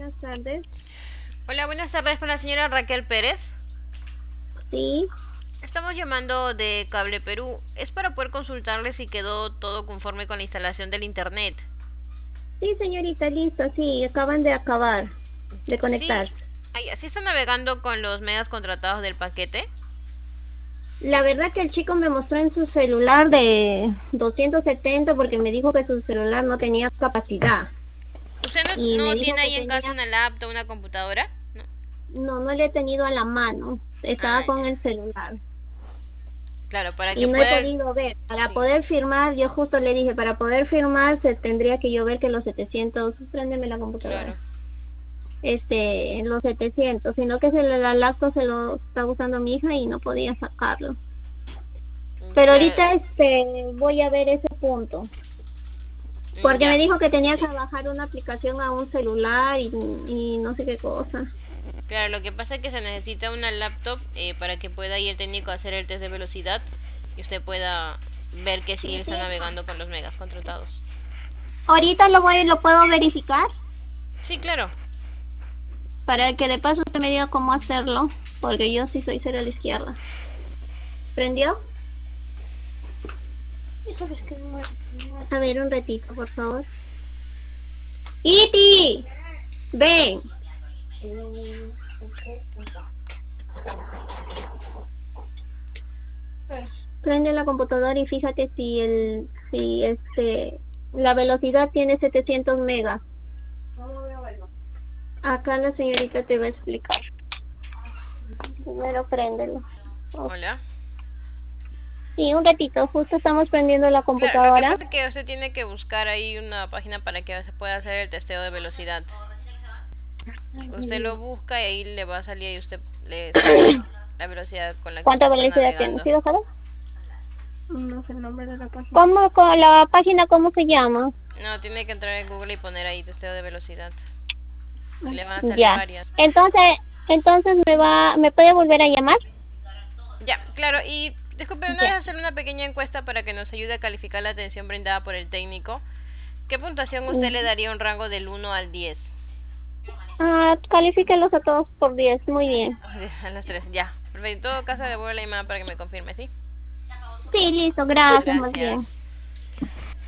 buenas tardes. Hola, buenas tardes con la señora Raquel Pérez. Sí, Estamos llamando de Cable Perú. Es para poder consultarle si quedó todo conforme con la instalación del internet. sí, señorita, listo, sí, acaban de acabar de Sí, conectar. así está navegando con los megas contratados del paquete. La verdad que el chico me mostró en su celular de 270 porque me dijo que su celular no tenía capacidad ¿Usted y no me dijo tiene que ahí en casa tenía, una laptop, una computadora? No. no le he tenido a la mano, estaba Ah, con ya. el celular Claro, para y que no he pueda... podido ver. Para Sí, poder firmar, yo justo le dije, para poder firmar se tendría que yo ver que los 700, préndeme la computadora. claro. En los 700, sino que la lacto se lo está usando mi hija y no podía sacarlo. Pero Claro, ahorita voy a ver ese punto, porque ya. me dijo que tenía que bajar una aplicación a un celular y no sé qué cosa. Claro, lo que pasa es que se necesita una laptop para que pueda ir el técnico a hacer el test de velocidad y usted pueda ver que sí Sí, está sí. navegando con los megas contratados. Ahorita lo puedo verificar Sí, claro. para que de paso usted me diga cómo hacerlo, porque yo sí soy cero a la izquierda. ¿Prendió? A ver, un ratito, por favor. ¡Iti! Ven. Prende la computadora y fíjate si la velocidad tiene 700 megas. Acá la señorita te va a explicar. Primero préndelo. Oh, Hola. sí, un ratito, justo estamos prendiendo la Claro, lo que computadora. pasa es que usted tiene que buscar ahí una página para que se pueda hacer el testeo de velocidad. Usted lo busca y ahí le va a salir y usted le sale la velocidad con la que ¿Cuánta usted está velocidad tiene? navegando. ¿Sí lo sabes? No sé el nombre de la página. ¿Cómo, con la página, cómo se llama? No, tiene que entrar en Google y poner ahí testeo de velocidad. Y le van a salir Ya. varias. Entonces me puede volver a llamar. Ya, claro, y disculpe, una vez Ya. hacer una pequeña encuesta para que nos ayude a calificar la atención brindada por el técnico. ¿Qué puntuación usted le daría un rango del 1 al 10? Califíquelos a todos por 10. Muy bien. A las 3, ya. Perfecto. En todo caso, devuelvo la llamada para que me confirme, ¿sí? Sí, listo. Gracias, más bien. Gracias.